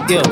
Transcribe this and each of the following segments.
Yeah.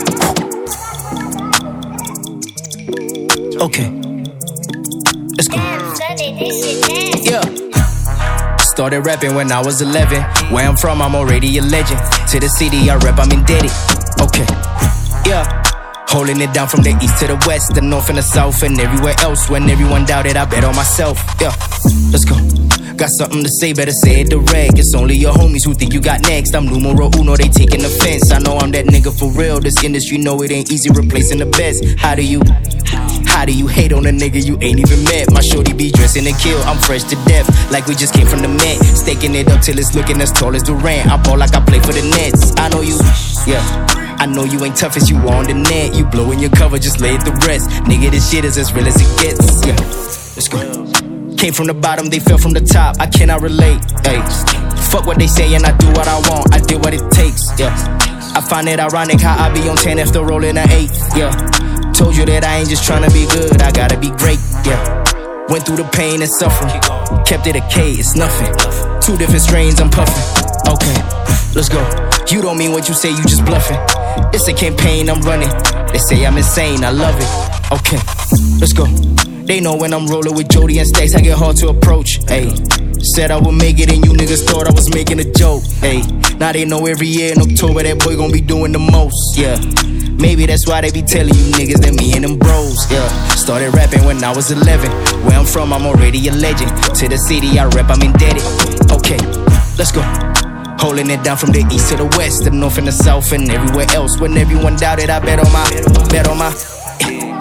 Okay. Let's go. Yeah. Started rapping when I was 11. Where I'm from, I'm already a legend. To the city I rep, I'm indebted. Okay. Yeah. Holding it down from the east to the west, the north and the south, and everywhere else. When everyone doubted, I bet on myself. Yeah. Let's go. Got something to say, better say it direct. It's only your homies who think you got next. I'm numero uno, they taking offense. I know I'm that nigga for real. This industry know it ain't easy replacing the best. How do you hate on a nigga you ain't even met? My shorty be dressing to kill, I'm fresh to death. Like we just came from the Met. Staking it up till it's looking as tall as Durant. I ball like I play for the Nets. I know you, yeah. I know you ain't tough as you on the net. You blowing your cover, just lay it to rest. Nigga, this shit is as real as it gets. Yeah, let's go. Came from the bottom, they fell from the top. I cannot relate. Hey, fuck what they say and I do what I want. I did what it takes. Yeah, I find it ironic how I be on 10 after rolling an 8. Yeah, told you that I ain't just tryna be good. I gotta be great. Yeah, went through the pain and suffering. Kept it a K, it's nothing. 2 different strains, I'm puffing. Okay, let's go. You don't mean what you say, you just bluffing. It's a campaign I'm running. They say I'm insane, I love it. Okay, let's go. They know when I'm rolling with Jody and Stacks, I get hard to approach. Ayy, said I would make it and you niggas thought I was making a joke. Ayy, now they know every year in October that boy gon' be doing the most. Yeah, maybe that's why they be telling you niggas that me and them bros. Yeah, started rapping when I was 11. Where I'm from, I'm already a legend. To the city I rep, I'm indebted. Okay, let's go. Holding it down from the east to the west, the north and the south, and everywhere else. When everyone doubted, I bet on my